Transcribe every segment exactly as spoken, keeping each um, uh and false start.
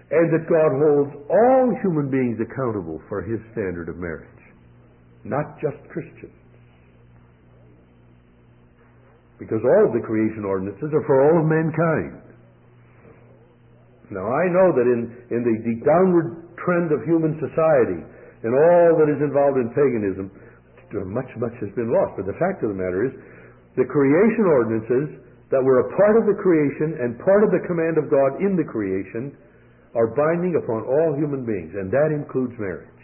and that God holds all human beings accountable for his standard of marriage, not just Christians. Because all of the creation ordinances are for all of mankind. Now, I know that in, in the, the downward trend of human society and all that is involved in paganism, much, much has been lost. But the fact of the matter is, the creation ordinances that were a part of the creation and part of the command of God in the creation are binding upon all human beings, and that includes marriage.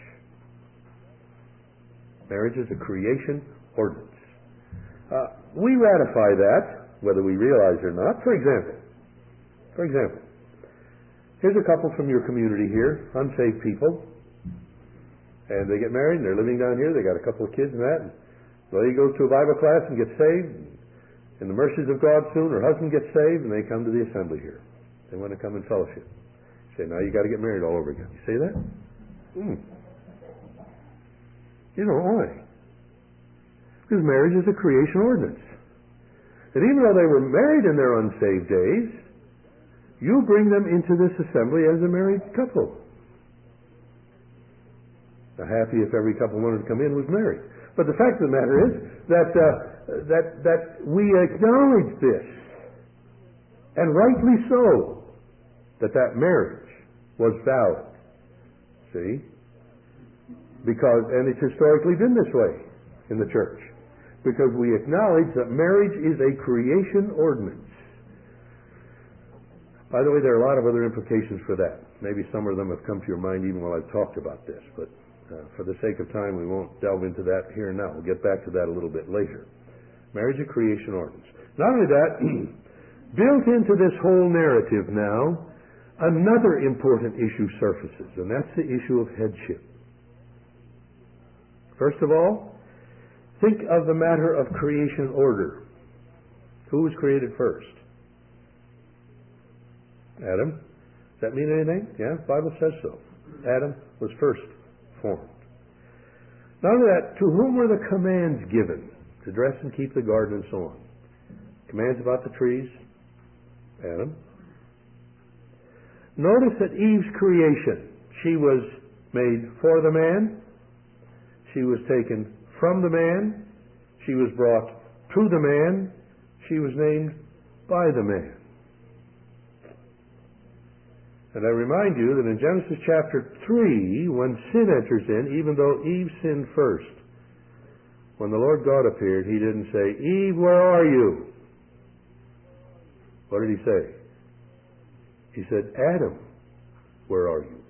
Marriage is a creation ordinance. Uh, we ratify that, whether we realize it or not. For example, for example, here's a couple from your community here, unsaved people, and they get married and they're living down here. They got a couple of kids and that. And well, he goes to a Bible class and gets saved. And in the mercies of God, soon her husband gets saved, and they come to the assembly here. They want to come in fellowship. You say, now you got to get married all over again. You say that? Hmm. You know why? Because marriage is a creation ordinance. And even though they were married in their unsaved days, you bring them into this assembly as a married couple. Now, happy if every couple wanted to come in was married. But the fact of the matter is that uh, that that we acknowledge this, and rightly so, that that marriage was valid. See? Because, and it's historically been this way in the church. Because we acknowledge that marriage is a creation ordinance. By the way, there are a lot of other implications for that. Maybe some of them have come to your mind even while I've talked about this, but uh, for the sake of time, we won't delve into that here and now. We'll get back to that a little bit later. Marriage is a creation ordinance. Not only that, built into this whole narrative now, another important issue surfaces, and that's the issue of headship. First of all, think of the matter of creation order. Who was created first? Adam. Does that mean anything? Yeah, the Bible says so. Adam was first formed. Not only that, to whom were the commands given? To dress and keep the garden and so on. Commands about the trees? Adam. Notice that Eve's creation, she was made for the man, she was taken from the man, she was brought to the man, she was named by the man. And I remind you that in Genesis chapter three, when sin enters in, even though Eve sinned first, when the Lord God appeared, he didn't say, Eve, where are you? What did he say? He said, Adam, where are you?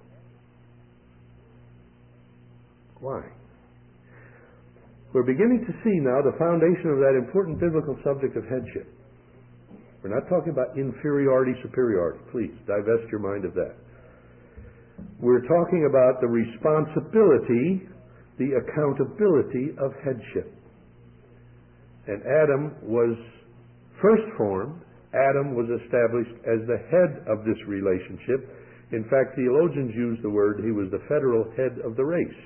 Why? We're beginning to see now the foundation of that important biblical subject of headship. We're not talking about inferiority, superiority. Please, divest your mind of that. We're talking about the responsibility, the accountability of headship. And Adam was first formed. Adam was established as the head of this relationship. In fact, theologians use the word, he was the federal head of the race.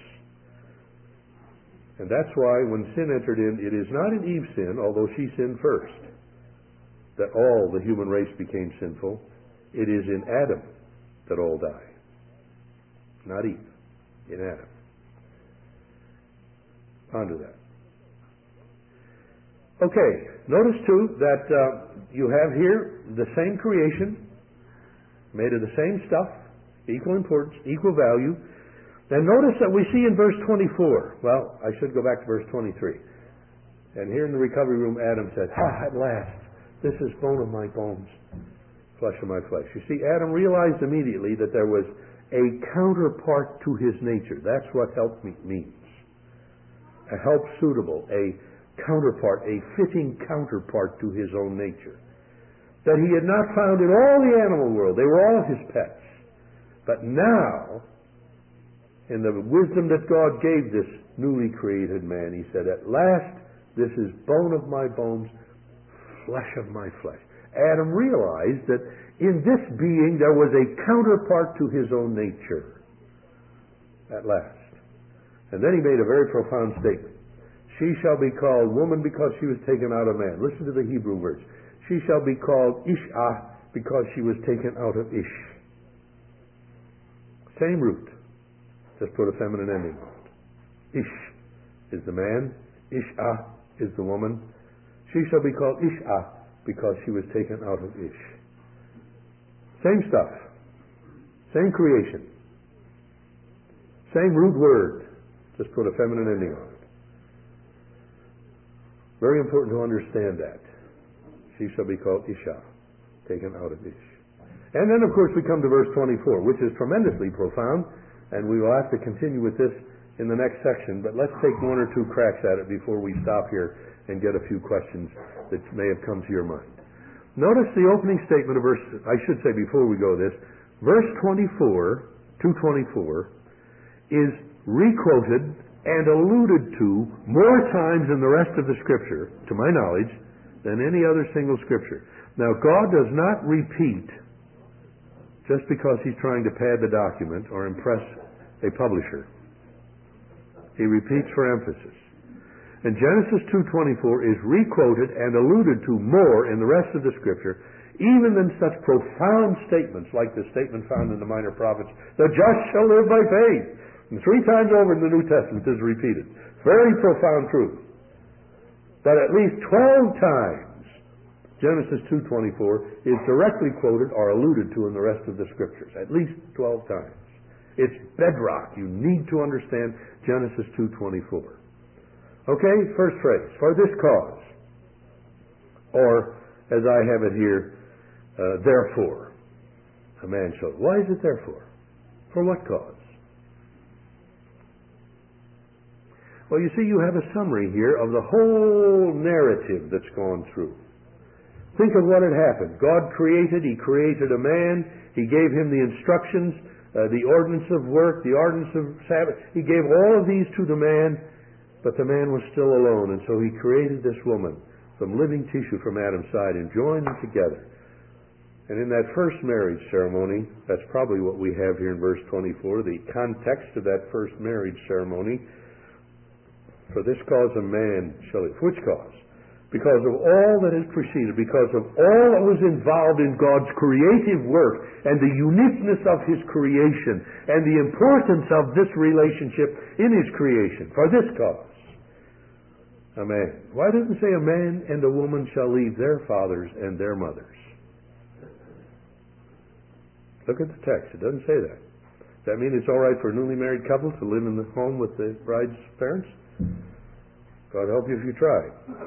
And that's why when sin entered in, it is not in Eve's sin, although she sinned first, that all the human race became sinful. It is in Adam that all die. Not Eve, in Adam. Ponder that. Okay, notice too that uh, you have here the same creation, made of the same stuff, equal importance, equal value. And notice that we see in verse twenty-four, well, I should go back to verse twenty-three. And here in the recovery room, Adam said, ha, at last, this is bone of my bones, flesh of my flesh. You see, Adam realized immediately that there was a counterpart to his nature. That's what help means. A help suitable, a counterpart, a fitting counterpart to his own nature. That he had not found in all the animal world. They were all his pets. But now, in the wisdom that God gave this newly created man, he said, at last, this is bone of my bones, flesh of my flesh. Adam realized that in this being there was a counterpart to his own nature. At last. And then he made a very profound statement. She shall be called woman because she was taken out of man. Listen to the Hebrew words. She shall be called Ish'ah because she was taken out of Ish. Same root. Just put a feminine ending on it. Ish is the man. Isha is the woman. She shall be called Isha because she was taken out of Ish. Same stuff. Same creation. Same root word. Just put a feminine ending on it. Very important to understand that. She shall be called Isha, taken out of Ish. And then, of course, we come to verse twenty-four, which is tremendously profound, and we will have to continue with this in the next section, but let's take one or two cracks at it before we stop here and get a few questions that may have come to your mind. Notice the opening statement of verse, I should say before we go this, verse twenty-four, two twenty-four, is requoted and alluded to more times in the rest of the Scripture, to my knowledge, than any other single Scripture. Now, God does not repeat just because He's trying to pad the document or impress a publisher. He repeats for emphasis. And Genesis two twenty-four is requoted and alluded to more in the rest of the Scripture, even than such profound statements like the statement found in the Minor Prophets, the just shall live by faith. And three times over in the New Testament this is repeated. Very profound truth. But at least twelve times Genesis two twenty-four is directly quoted or alluded to in the rest of the Scriptures. At least twelve times. It's bedrock. You need to understand Genesis two twenty-four. Okay, first phrase. For this cause. Or, as I have it here, uh, therefore. A man shall. Why is it therefore? For what cause? Well, you see, you have a summary here of the whole narrative that's gone through. Think of what had happened. God created, He created a man, He gave him the instructions, uh, the ordinance of work, the ordinance of Sabbath. He gave all of these to the man, but the man was still alone, and so He created this woman from living tissue from Adam's side and joined them together. And in that first marriage ceremony, that's probably what we have here in verse twenty-four, the context of that first marriage ceremony. For this cause a man shall live. Which cause? Because of all that has preceded, because of all that was involved in God's creative work and the uniqueness of His creation and the importance of this relationship in His creation. For this cause, a man. Why doesn't it say a man and a woman shall leave their fathers and their mothers? Look at the text. It doesn't say that. Does that mean it's all right for a newly married couple to live in the home with the bride's parents? God help you if you try.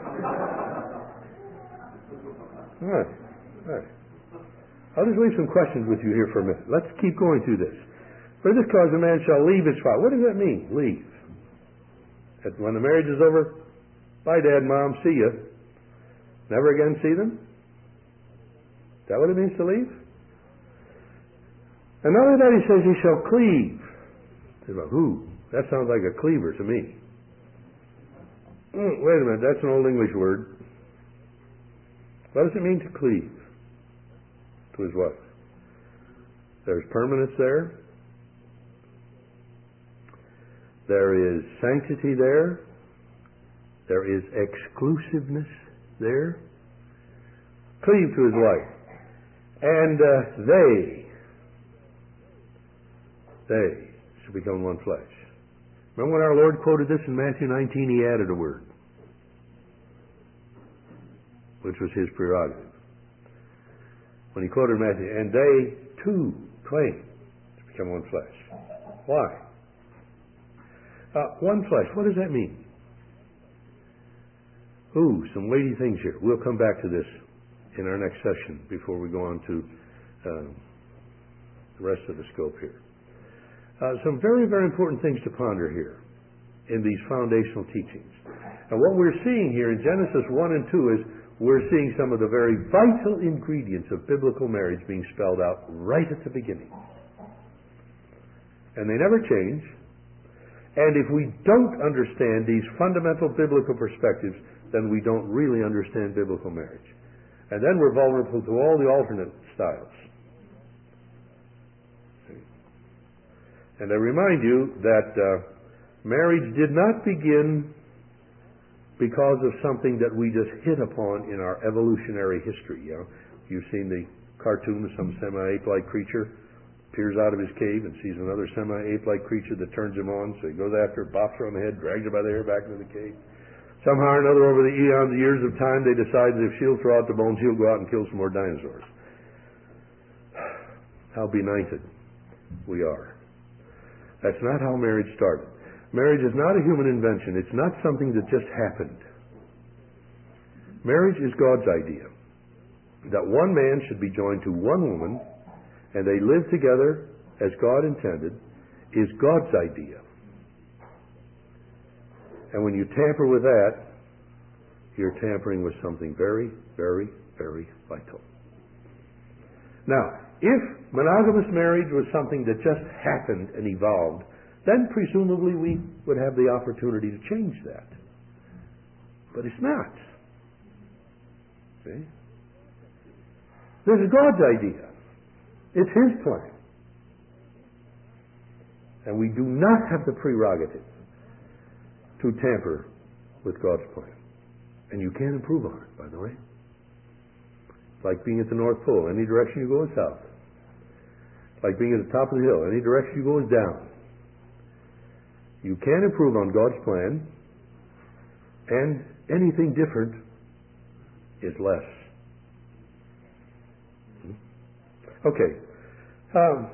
All right. All right. I'll just leave some questions with you here for a minute. Let's keep going through this. For this cause a man shall leave his father. What does that mean, leave? That when the marriage is over, bye, Dad, Mom, see ya. Never again see them? Is that what it means to leave? And not only that, he says he shall cleave. Well, who? That sounds like a cleaver to me. Mm, wait a minute, that's an old English word. What does it mean to cleave to his wife? There's permanence there. There is sanctity there. There is exclusiveness there. Cleave to his wife. And uh, they, they shall become one flesh. Remember when our Lord quoted this in Matthew nineteen, He added a word, which was His prerogative. When He quoted Matthew, and they too claim to become one flesh. Why? Uh, one flesh, what does that mean? Ooh, some weighty things here. We'll come back to this in our next session before we go on to uh, the rest of the scope here. Uh, some very, very important things to ponder here in these foundational teachings. And what we're seeing here in Genesis one and two is we're seeing some of the very vital ingredients of biblical marriage being spelled out right at the beginning. And they never change. And if we don't understand these fundamental biblical perspectives, then we don't really understand biblical marriage. And then we're vulnerable to all the alternate styles. And I remind you that uh, marriage did not begin because of something that we just hit upon in our evolutionary history. You know, you've seen the cartoon of some semi-ape-like creature peers out of his cave and sees another semi-ape-like creature that turns him on, so he goes after it, bops her on the head, drags her by the hair back into the cave. Somehow or another, over the eons, the years of time, they decide that if she'll throw out the bones, he'll go out and kill some more dinosaurs. How benighted we are. That's not how marriage started. Marriage is not a human invention. It's not something that just happened. Marriage is God's idea. That one man should be joined to one woman, and they live together as God intended, is God's idea. And when you tamper with that, you're tampering with something very, very, very vital. Now, if monogamous marriage was something that just happened and evolved, then presumably we would have the opportunity to change that. But it's not. See? This is God's idea. It's His plan. And we do not have the prerogative to tamper with God's plan. And you can't improve on it, by the way. It's like being at the North Pole. Any direction you go is south. It's like being at the top of the hill. Any direction you go is down. You can't improve on God's plan, and anything different is less. Okay. Um,